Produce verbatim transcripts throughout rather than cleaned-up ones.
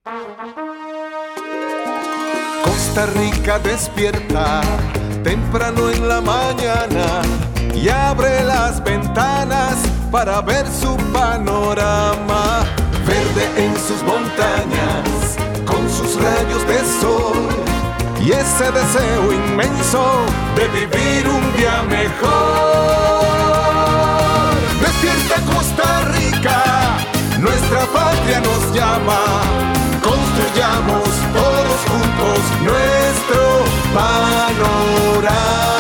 Costa Rica despierta temprano en la mañana y abre las ventanas para ver su panorama. Verde en sus montañas, con sus rayos de sol y ese deseo inmenso de vivir un día mejor. Despierta Costa Rica, nuestra patria nos llama. Construyamos todos juntos nuestro panorama.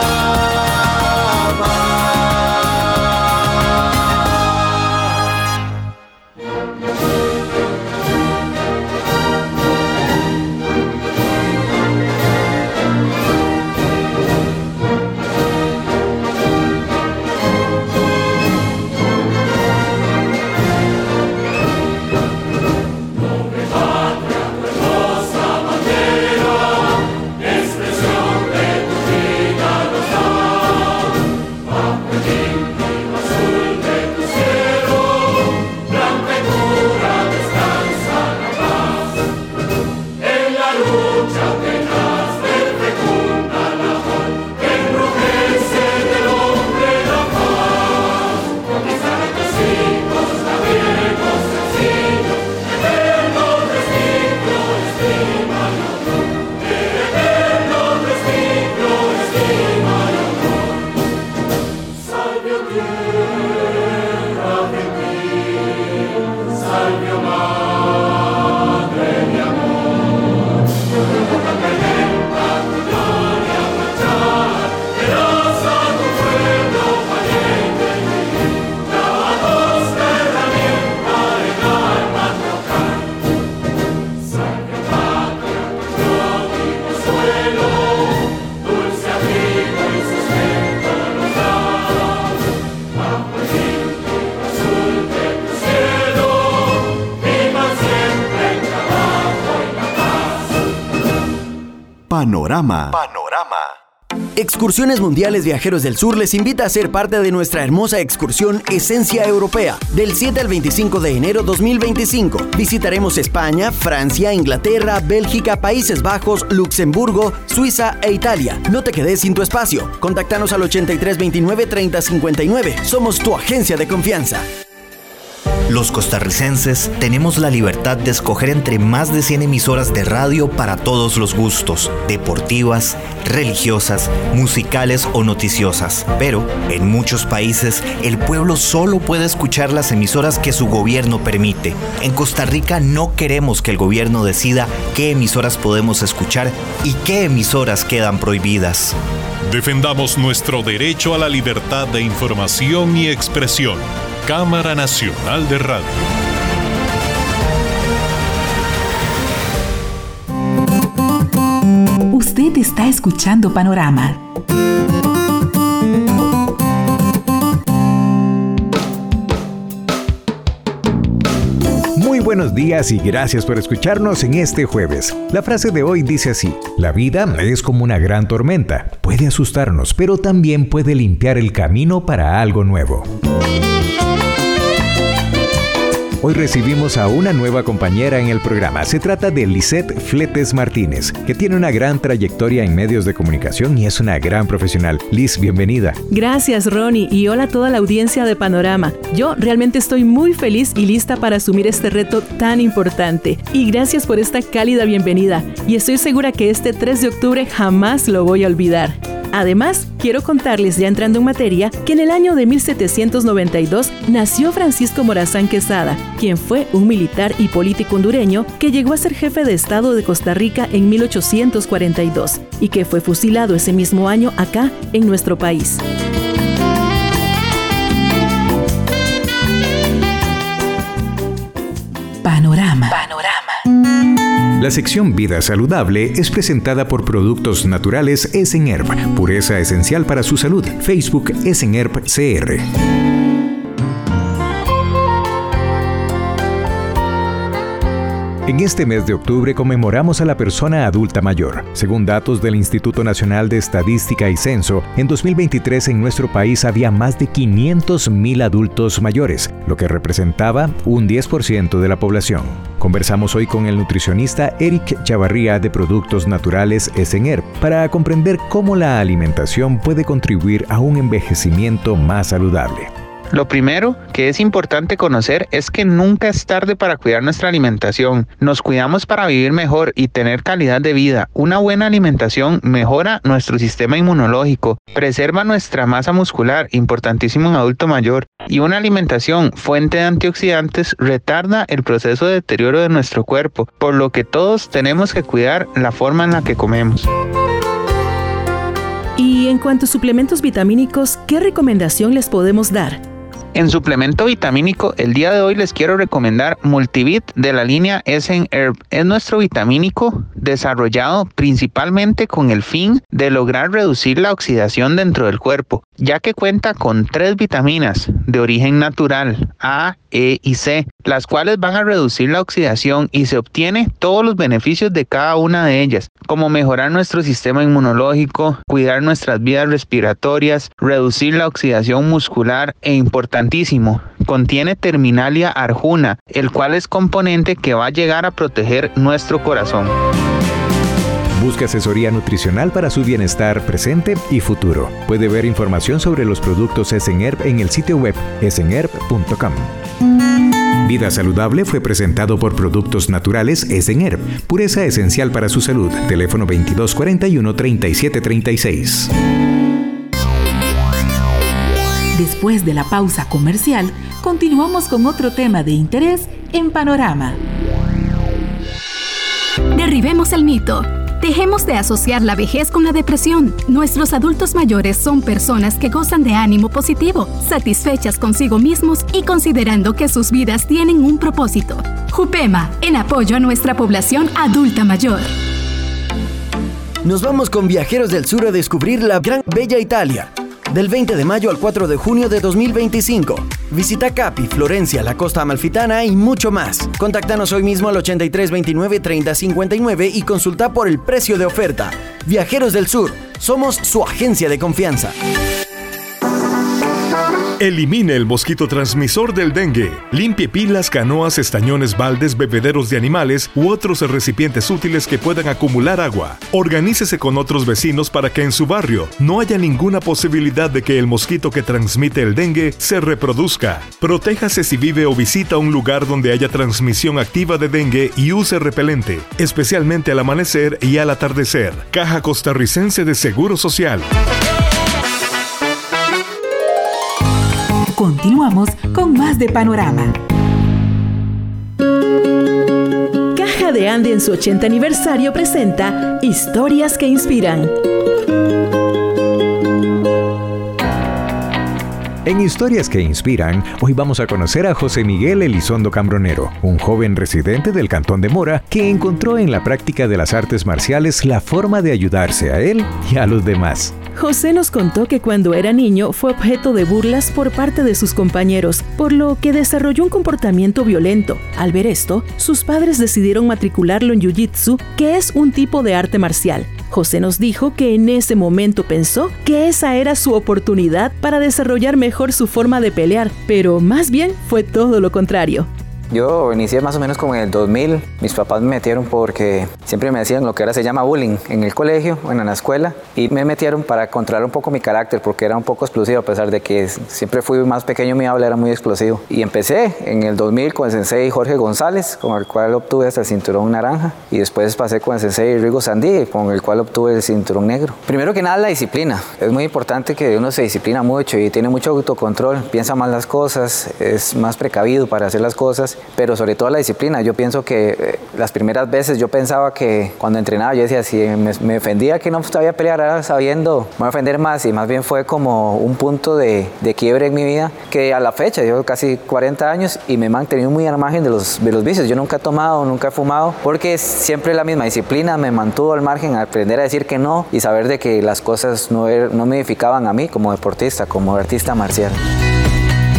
Panorama. Panorama. Excursiones Mundiales Viajeros del Sur les invita a ser parte de nuestra hermosa excursión Esencia Europea, del siete al veinticinco de enero dos mil veinticinco. Visitaremos España, Francia, Inglaterra, Bélgica, Países Bajos, Luxemburgo, Suiza e Italia. No te quedes sin tu espacio. Contáctanos al ochenta y tres veintinueve treinta cincuenta y nueve. Somos tu agencia de confianza. Los costarricenses tenemos la libertad de escoger entre más de cien emisoras de radio para todos los gustos, deportivas, religiosas, musicales o noticiosas. Pero, en muchos países, el pueblo solo puede escuchar las emisoras que su gobierno permite. En Costa Rica no queremos que el gobierno decida qué emisoras podemos escuchar y qué emisoras quedan prohibidas. Defendamos nuestro derecho a la libertad de información y expresión. Cámara Nacional de Radio. Usted está escuchando Panorama. Muy buenos días y gracias por escucharnos en este jueves. La frase de hoy dice así: la vida es como una gran tormenta. Puede asustarnos, pero también puede limpiar el camino para algo nuevo. Hoy recibimos a una nueva compañera en el programa. Se trata de Lisette Fletes Martínez, que tiene una gran trayectoria en medios de comunicación y es una gran profesional. Liz, bienvenida. Gracias, Ronnie, y hola a toda la audiencia de Panorama. Yo realmente estoy muy feliz y lista para asumir este reto tan importante. Y gracias por esta cálida bienvenida. Y estoy segura que este tres de octubre jamás lo voy a olvidar. Además, quiero contarles, ya entrando en materia, que en el año de mil setecientos noventa y dos nació Francisco Morazán Quesada, quien fue un militar y político hondureño que llegó a ser jefe de Estado de Costa Rica en mil ochocientos cuarenta y dos y que fue fusilado ese mismo año acá, en nuestro país. Panorama. Panorama. La sección Vida Saludable es presentada por Productos Naturales Esenerp, pureza esencial para su salud. Facebook Esenerp C R. En este mes de octubre conmemoramos a la persona adulta mayor. Según datos del Instituto Nacional de Estadística y Censo, en dos mil veintitrés en nuestro país había más de quinientos mil adultos mayores, lo que representaba un diez por ciento de la población. Conversamos hoy con el nutricionista Eric Chavarría de Productos Naturales Essener para comprender cómo la alimentación puede contribuir a un envejecimiento más saludable. Lo primero que es importante conocer es que nunca es tarde para cuidar nuestra alimentación. Nos cuidamos para vivir mejor y tener calidad de vida. Una buena alimentación mejora nuestro sistema inmunológico, preserva nuestra masa muscular, importantísimo en adulto mayor, y una alimentación fuente de antioxidantes retarda el proceso de deterioro de nuestro cuerpo, por lo que todos tenemos que cuidar la forma en la que comemos. Y en cuanto a suplementos vitamínicos, ¿qué recomendación les podemos dar? En suplemento vitamínico, el día de hoy les quiero recomendar Multivit de la línea Essenherb. Es nuestro vitamínico desarrollado principalmente con el fin de lograr reducir la oxidación dentro del cuerpo, ya que cuenta con tres vitaminas de origen natural, A, E y C, las cuales van a reducir la oxidación y se obtiene todos los beneficios de cada una de ellas, como mejorar nuestro sistema inmunológico, cuidar nuestras vías respiratorias, reducir la oxidación muscular e importantísimo, contiene Terminalia arjuna, el cual es componente que va a llegar a proteger nuestro corazón. Busca asesoría nutricional para su bienestar presente y futuro. Puede ver información sobre los productos Essenherb en el sitio web essenherb punto com. Vida Saludable fue presentado por Productos Naturales Essenherb. Pureza esencial para su salud. Teléfono veintidós cuarenta y uno, treinta y siete treinta y seis. Después de la pausa comercial, continuamos con otro tema de interés en Panorama. Derribemos el mito. Dejemos de asociar la vejez con la depresión. Nuestros adultos mayores son personas que gozan de ánimo positivo, satisfechas consigo mismos y considerando que sus vidas tienen un propósito. Jupema, en apoyo a nuestra población adulta mayor. Nos vamos con Viajeros del Sur a descubrir la gran bella Italia. Del veinte de mayo al cuatro de junio de dos mil veinticinco. Visita Capi, Florencia, la Costa Amalfitana y mucho más. Contáctanos hoy mismo al ochenta y tres veintinueve treinta cincuenta y nueve y consulta por el precio de oferta. Viajeros del Sur, somos su agencia de confianza. Elimine el mosquito transmisor del dengue. Limpie pilas, canoas, estañones, baldes, bebederos de animales u otros recipientes útiles que puedan acumular agua. Organícese con otros vecinos para que en su barrio no haya ninguna posibilidad de que el mosquito que transmite el dengue se reproduzca. Protéjase si vive o visita un lugar donde haya transmisión activa de dengue y use repelente, especialmente al amanecer y al atardecer. Caja Costarricense de Seguro Social. Continuamos con más de Panorama. Caja de Ande en su ochenta aniversario presenta Historias que Inspiran. En Historias que Inspiran, hoy vamos a conocer a José Miguel Elizondo Cambronero, un joven residente del Cantón de Mora que encontró en la práctica de las artes marciales la forma de ayudarse a él y a los demás. José nos contó que cuando era niño fue objeto de burlas por parte de sus compañeros, por lo que desarrolló un comportamiento violento. Al ver esto, sus padres decidieron matricularlo en Jiu-Jitsu, que es un tipo de arte marcial. José nos dijo que en ese momento pensó que esa era su oportunidad para desarrollar mejor su forma de pelear, pero más bien fue todo lo contrario. Yo inicié más o menos como en el dos mil. Mis papás me metieron porque siempre me hacían lo que ahora se llama bullying en el colegio, bueno, en la escuela, y me metieron para controlar un poco mi carácter porque era un poco explosivo, a pesar de que siempre fui más pequeño, mi habla era muy explosivo. Y empecé en el dos mil con el sensei Jorge González, con el cual obtuve hasta el cinturón naranja, y después pasé con el sensei Rigo Sandí, con el cual obtuve el cinturón negro. Primero que nada, la disciplina. Es muy importante que uno se disciplina mucho y tiene mucho autocontrol, piensa más las cosas, es más precavido para hacer las cosas, pero sobre todo la disciplina. Yo pienso que eh, las primeras veces yo pensaba que cuando entrenaba yo decía, si me, me ofendía que no sabía pelear, ahora sabiendo me voy a ofender más, y más bien fue como un punto de, de quiebre en mi vida que a la fecha, yo casi cuarenta años y me he mantenido muy al margen de los, de los vicios. Yo nunca he tomado, nunca he fumado, porque siempre la misma disciplina me mantuvo al margen, a aprender a decir que no y saber de que las cosas no, er, no me edificaban a mí como deportista, como artista marcial.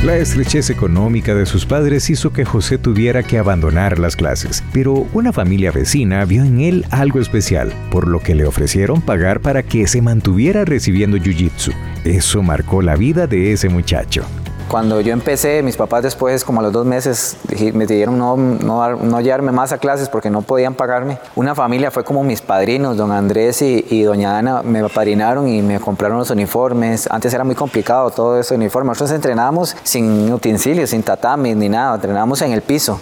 La estrechez económica de sus padres hizo que José tuviera que abandonar las clases, pero una familia vecina vio en él algo especial, por lo que le ofrecieron pagar para que se mantuviera recibiendo jiu-jitsu. Eso marcó la vida de ese muchacho. Cuando yo empecé, mis papás después, como a los dos meses, me dijeron no, no, no llevarme más a clases porque no podían pagarme. Una familia fue como mis padrinos, don Andrés y, y doña Ana, me apadrinaron y me compraron los uniformes. Antes era muy complicado todo ese uniforme. Nosotros entrenábamos sin utensilios, sin tatamis ni nada, entrenábamos en el piso.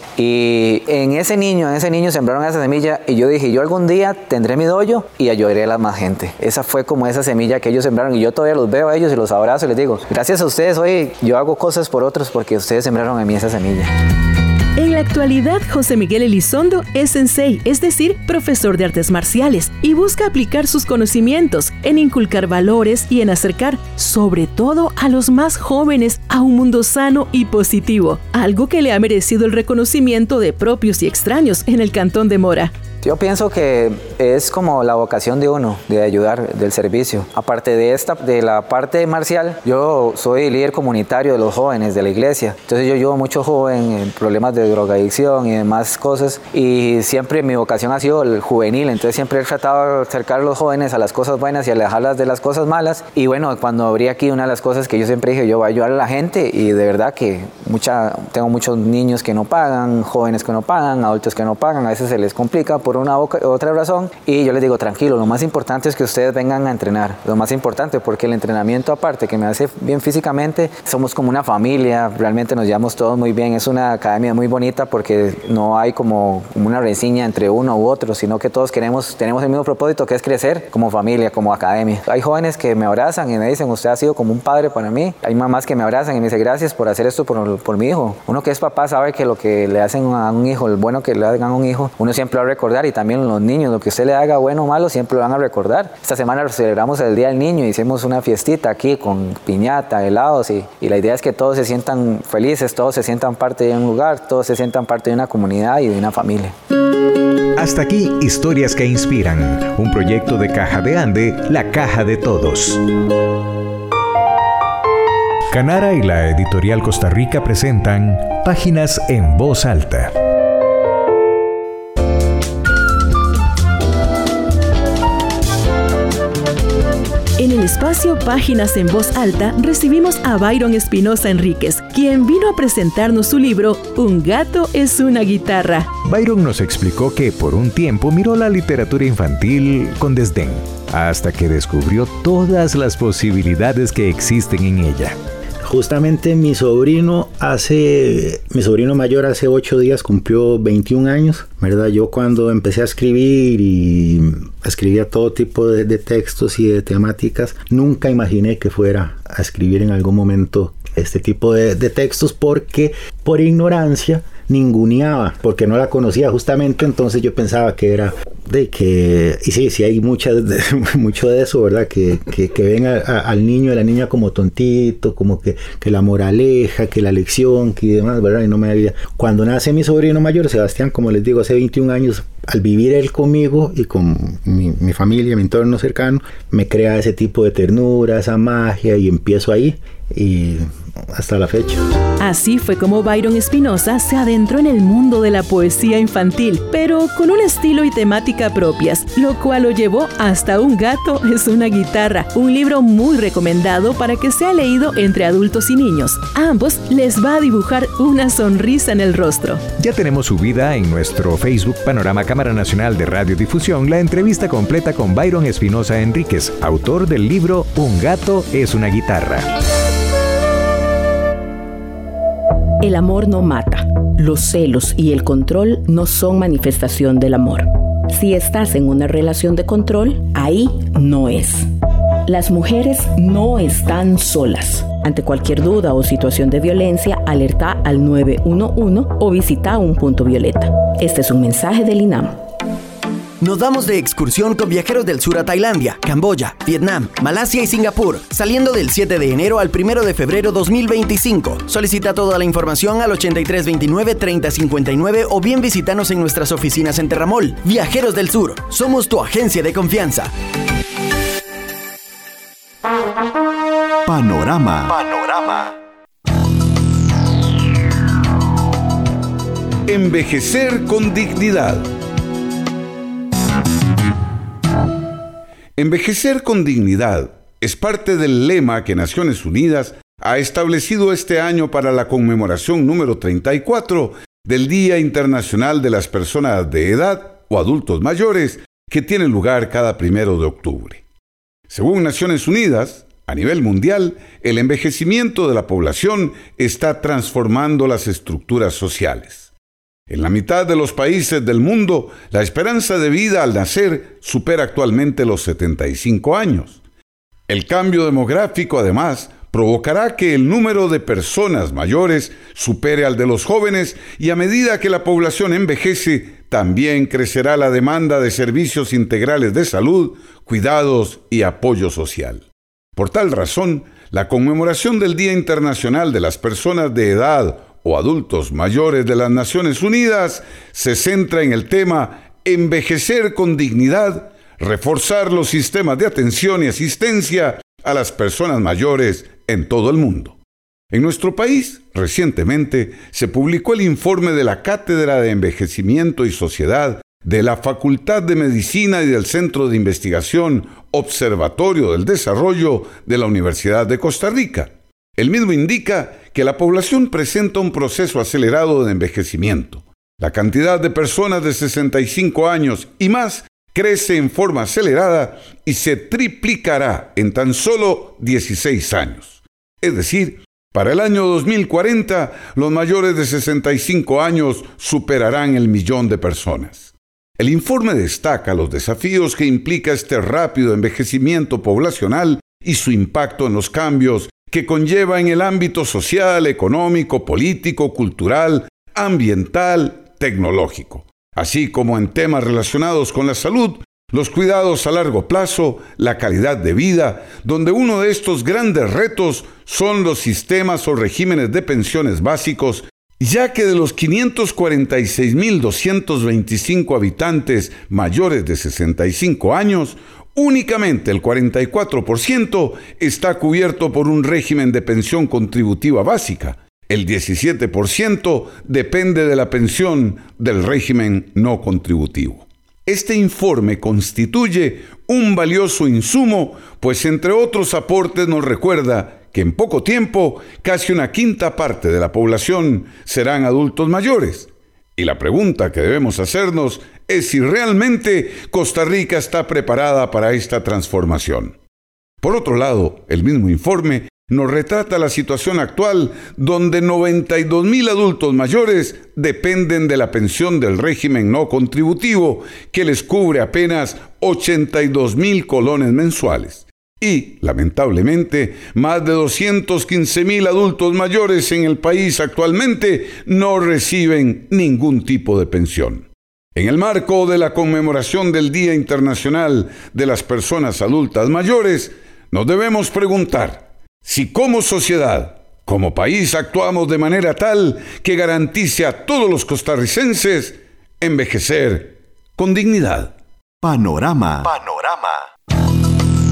Y en ese niño, en ese niño sembraron esa semilla y yo dije, yo algún día tendré mi dojo y ayudaré a la más gente. Esa fue como esa semilla que ellos sembraron y yo todavía los veo a ellos y los abrazo y les digo, gracias a ustedes hoy yo hago cosas por otros porque ustedes sembraron en mí esa semilla. En la actualidad, José Miguel Elizondo es sensei, es decir, profesor de artes marciales, y busca aplicar sus conocimientos en inculcar valores y en acercar, sobre todo a los más jóvenes, a un mundo sano y positivo, algo que le ha merecido el reconocimiento de propios y extraños en el Cantón de Mora. Yo pienso que es como la vocación de uno, de ayudar, del servicio. Aparte de esta, de la parte marcial, yo soy líder comunitario de los jóvenes de la iglesia. Entonces yo ayudo a muchos jóvenes en problemas de drogadicción y demás cosas. Y siempre mi vocación ha sido el juvenil. Entonces siempre he tratado de acercar a los jóvenes a las cosas buenas y alejarlas de las cosas malas. Y bueno, cuando abrí aquí, una de las cosas que yo siempre dije, yo voy a ayudar a la gente. Y de verdad que mucha, tengo muchos niños que no pagan, jóvenes que no pagan, adultos que no pagan. A veces se les complica por una otra razón y yo les digo tranquilo, lo más importante es que ustedes vengan a entrenar, lo más importante porque el entrenamiento aparte que me hace bien físicamente, somos como una familia, realmente nos llevamos todos muy bien, es una academia muy bonita porque no hay como, como una reseña entre uno u otro, sino que todos queremos, tenemos el mismo propósito que es crecer como familia, como academia. Hay jóvenes que me abrazan y me dicen, usted ha sido como un padre para mí, hay mamás que me abrazan y me dicen gracias por hacer esto por, por mi hijo. Uno que es papá sabe que lo que le hacen a un hijo, el bueno que le hagan a un hijo, uno siempre va a recordar y también los niños, lo que usted le haga bueno o malo, siempre lo van a recordar. Esta semana celebramos el Día del Niño, hicimos una fiestita aquí con piñata, helados y, y la idea es que todos se sientan felices, todos se sientan parte de un lugar, todos se sientan parte de una comunidad y de una familia. Hasta aquí, Historias que Inspiran, un proyecto de Caja de Ande, la caja de todos. Canara y la Editorial Costa Rica presentan Páginas en Voz Alta. En el espacio Páginas en Voz Alta recibimos a Byron Espinosa Enríquez, quien vino a presentarnos su libro Un gato es una guitarra. Byron nos explicó que por un tiempo miró la literatura infantil con desdén, hasta que descubrió todas las posibilidades que existen en ella. Justamente mi sobrino hace, mi sobrino mayor hace ocho días cumplió veintiún años, ¿verdad? Yo cuando empecé a escribir y escribía todo tipo de, de textos y de temáticas, nunca imaginé que fuera a escribir en algún momento este tipo de, de textos porque por ignorancia ninguneaba, porque no la conocía justamente, entonces yo pensaba que era de que, y sí, sí hay mucha, de, mucho de eso, ¿verdad? Que, que, que ven a, a, al niño, a la niña como tontito, como que, que la moraleja, que la lección, que demás, ¿verdad? Y no me había... Cuando nace mi sobrino mayor, Sebastián, como les digo, hace veintiún años, al vivir él conmigo y con mi, mi familia, mi entorno cercano, me crea ese tipo de ternura, esa magia y empiezo ahí y hasta la fecha. Así fue como Byron Espinosa se adentró en el mundo de la poesía infantil, pero con un estilo y temática propias, lo cual lo llevó hasta Un gato es una guitarra, un libro muy recomendado para que sea leído entre adultos y niños. A ambos les va a dibujar una sonrisa en el rostro. Ya tenemos subida en nuestro Facebook Panorama Cámara Nacional de Radiodifusión la entrevista completa con Byron Espinosa Enríquez, autor del libro Un gato es una guitarra. El amor no mata. Los celos y el control no son manifestación del amor. Si estás en una relación de control, ahí no es. Las mujeres no están solas. Ante cualquier duda o situación de violencia, alerta al nueve uno uno o visita un punto violeta. Este es un mensaje del INAM. Nos vamos de excursión con Viajeros del Sur a Tailandia, Camboya, Vietnam, Malasia y Singapur, saliendo del siete de enero al primero de febrero dos mil veinticinco. Solicita toda la información al ochenta y tres veintinueve treinta cincuenta y nueve o bien visítanos en nuestras oficinas en Terramol. Viajeros del Sur, somos tu agencia de confianza. Panorama. Panorama. Envejecer con dignidad. Envejecer con dignidad es parte del lema que Naciones Unidas ha establecido este año para la conmemoración número treinta y cuatro del Día Internacional de las Personas de Edad o Adultos Mayores, que tiene lugar cada primero de octubre. Según Naciones Unidas, a nivel mundial, el envejecimiento de la población está transformando las estructuras sociales. En la mitad de los países del mundo, la esperanza de vida al nacer supera actualmente los setenta y cinco años. El cambio demográfico, además, provocará que el número de personas mayores supere al de los jóvenes y a medida que la población envejece, también crecerá la demanda de servicios integrales de salud, cuidados y apoyo social. Por tal razón, la conmemoración del Día Internacional de las Personas de Edad o Adultos Mayores de las Naciones Unidas se centra en el tema Envejecer con dignidad, reforzar los sistemas de atención y asistencia a las personas mayores en todo el mundo. En nuestro país, recientemente, se publicó el informe de la Cátedra de Envejecimiento y Sociedad de la Facultad de Medicina y del Centro de Investigación Observatorio del Desarrollo de la Universidad de Costa Rica. El mismo indica que la población presenta un proceso acelerado de envejecimiento. La cantidad de personas de sesenta y cinco años y más crece en forma acelerada y se triplicará en tan solo dieciséis años. Es decir, para el año dos mil cuarenta, los mayores de sesenta y cinco años superarán el millón de personas. El informe destaca los desafíos que implica este rápido envejecimiento poblacional y su impacto en los cambios que conlleva en el ámbito social, económico, político, cultural, ambiental, tecnológico, así como en temas relacionados con la salud, los cuidados a largo plazo, la calidad de vida, donde uno de estos grandes retos son los sistemas o regímenes de pensiones básicos, ya que de los quinientos cuarenta y seis mil doscientos veinticinco habitantes mayores de sesenta y cinco años, únicamente el cuarenta y cuatro por ciento está cubierto por un régimen de pensión contributiva básica. El diecisiete por ciento depende de la pensión del régimen no contributivo. Este informe constituye un valioso insumo, pues entre otros aportes nos recuerda que en poco tiempo casi una quinta parte de la población serán adultos mayores. Y la pregunta que debemos hacernos es si realmente Costa Rica está preparada para esta transformación. Por otro lado, el mismo informe nos retrata la situación actual donde noventa y dos mil adultos mayores dependen de la pensión del régimen no contributivo que les cubre apenas ochenta y dos mil colones mensuales. Y, lamentablemente, más de doscientos quince mil adultos mayores en el país actualmente no reciben ningún tipo de pensión. En el marco de la conmemoración del Día Internacional de las Personas Adultas Mayores, nos debemos preguntar si como sociedad, como país, actuamos de manera tal que garantice a todos los costarricenses envejecer con dignidad. Panorama. Panorama.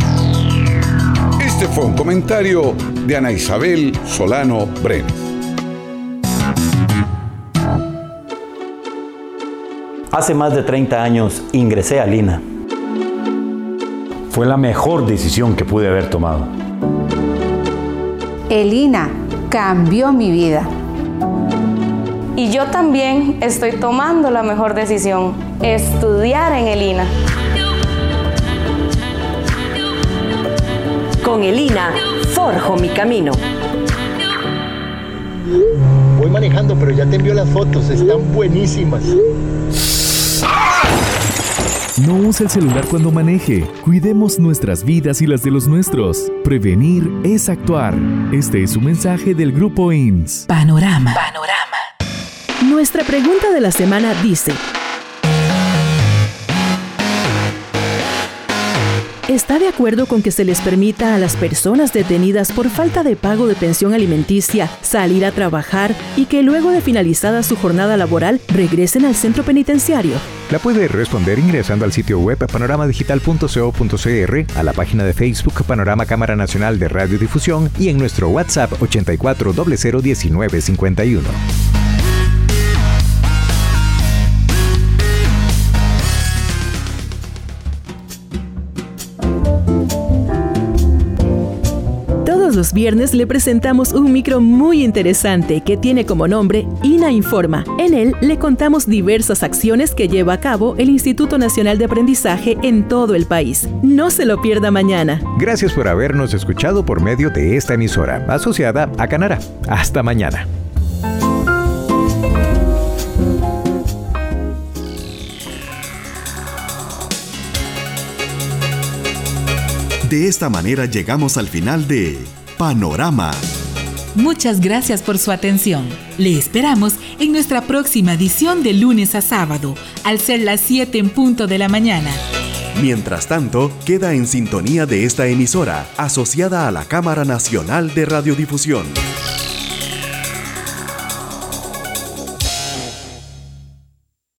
Este fue un comentario de Ana Isabel Solano Brenes. Hace más de treinta años ingresé a Lina. Fue la mejor decisión que pude haber tomado. El I N A cambió mi vida. Y yo también estoy tomando la mejor decisión, estudiar en el I N A. Con el I N A, forjo mi camino. Voy manejando, pero ya te envío las fotos, están buenísimas. No use el celular cuando maneje. Cuidemos nuestras vidas y las de los nuestros. Prevenir es actuar. Este es un mensaje del Grupo I N S. Panorama. Panorama. Nuestra pregunta de la semana dice: ¿está de acuerdo con que se les permita a las personas detenidas por falta de pago de pensión alimenticia salir a trabajar y que luego de finalizada su jornada laboral regresen al centro penitenciario? La puede responder ingresando al sitio web panorama digital punto co punto cr, a la página de Facebook Panorama Cámara Nacional de Radiodifusión y en nuestro WhatsApp ochenta y cuatro cero cero uno nueve cincuenta y uno. los viernes le presentamos un micro muy interesante que tiene como nombre INA Informa. En él le contamos diversas acciones que lleva a cabo el Instituto Nacional de Aprendizaje en todo el país. No se lo pierda mañana. Gracias por habernos escuchado por medio de esta emisora, asociada a Canara. Hasta mañana. De esta manera llegamos al final de Panorama. Muchas gracias por su atención. Le esperamos en nuestra próxima edición de lunes a sábado, al ser las siete en punto de la mañana. Mientras tanto, queda en sintonía de esta emisora, asociada a la Cámara Nacional de Radiodifusión.